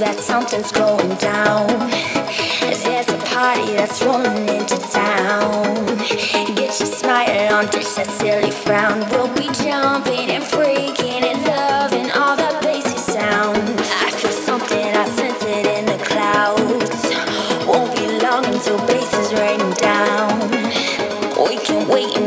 that something's going down. There's a party that's rolling into town. Get you smiling on just that silly frown. We'll be jumping and freaking and loving all the bassy sound. I feel something, I sense it in the clouds. Won't be long until bass is raining down. We can wait